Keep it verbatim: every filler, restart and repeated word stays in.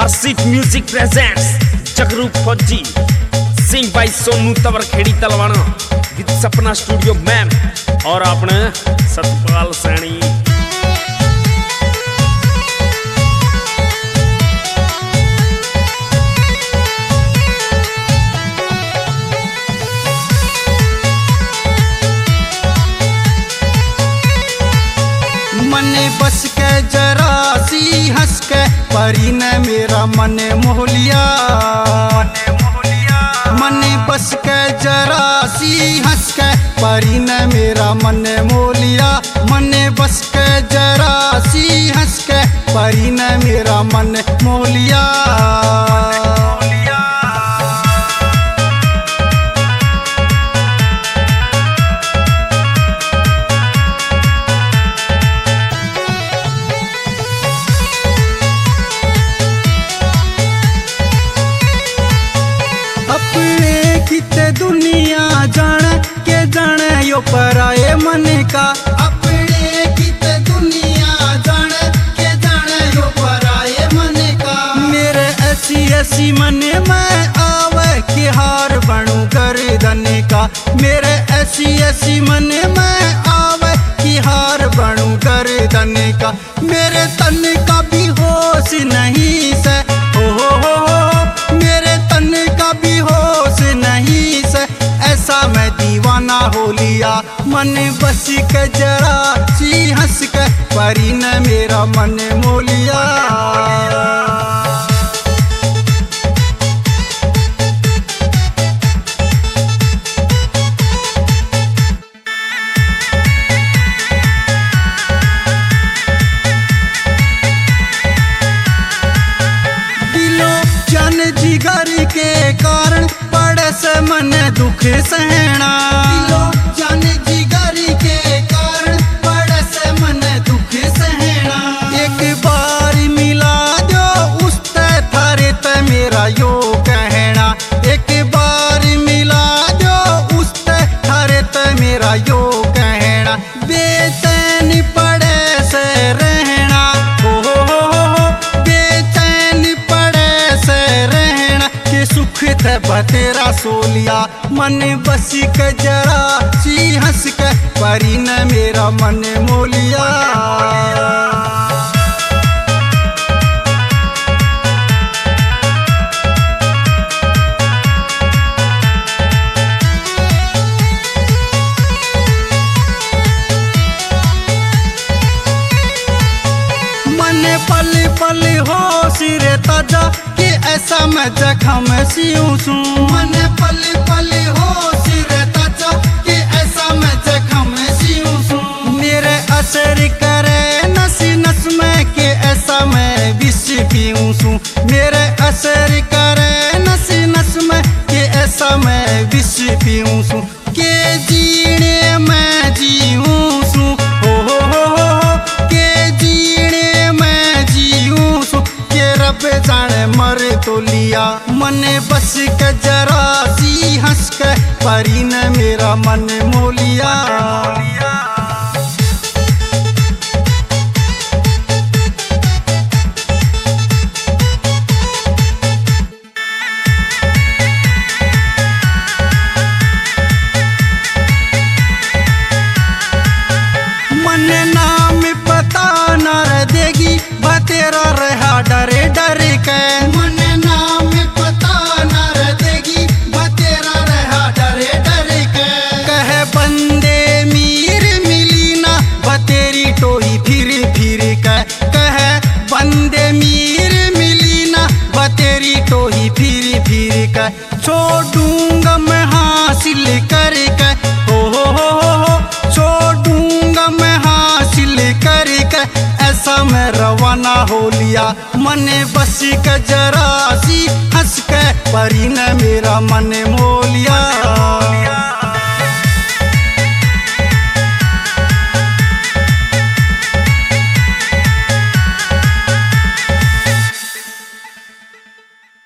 Asif music presents जगरू फौजी सिंह भाई सोनू तवर खेड़ी तलवाना गीत सपना स्टूडियो मैम और अपने सतपाल सैनी। मने बस के जरा सी हंस के परी ने मेरा मन मोह लिया। मने बस के जरा सी हंस के परी ने मेरा मन मोह लिया। मने बस के जरा सी हंस के परी ने मेरा मन मोह लिया। अपने किते दुनिया जाने के जाने यो पराए मन का। अपने किते दुनिया जाने के जाने यो पराए मन का। मेरे ऐसी ऐसी मन में आवे कि हार बनूं गर्दन का। मेरे ऐसी ऐसी मन में आवे कि हार बनूं गर्दन का। मेरे तन का भी होश नहीं से हो हो हो हो। मेरे तन का भी होश नहीं से ऐसा मैं दीवाना हो लिया। मन बस के जरा सी हंस के परी ने मेरा मन मोह लिया। जिगर के कारण पड़े से मन दुख सहना। जान जिगर के कारण पड़े से मन दुख सहना। एक बार मिला दो उस थारे ते मेरा यो कहना। एक बार मिला दो उस थारे ते मेरा यो कहना। बेचैन पड़े से रहना हो हो हो हो। बेचैन पड़े से रहना के सुख थे बतेरा सोलिया। मन बस के जरा सी हंस के परी ने मेरा मन मोह लिया। पल पल हो सिरे ताजा कि ऐसा मैं जख्म सियूं सूं। मन पल पल हो सिरे ताजा कि ऐसा मैं जख्म सियूं सूं। मेरे असर करे नस नस में कि ऐसा मैं विष पीऊं सूं। मेरे असर करे नस नस में कि ऐसा मैं विष पीऊं सूं। के जीने मैं जीऊं सूं हो हो हो हो। के जीने मैं जीऊं सूं के रब जाने मर तो लिया। मने बस के जरा सी हंस के परी ने मेरा मन मोह लिया। मने नाम पता न रह देगी बतेरा रहा डरे डरे के। मने नाम पता न रह देगी बतेरा रहा डरे डरे के। कहे बंदे मीर मिली ना बतेरी टोही फिर फिर के। कहे बंदे मीर मिली ना बतेरी टोही फिर फिर के। छोड़ूंगा मैं हासिल करके हो हो हो हो। छोड़ूंगा मैं हासिल करके ऐसा मैं रवाना हो लिया। मने बस के जरा सी हंस के परी ने मेरा मन मोह लिया।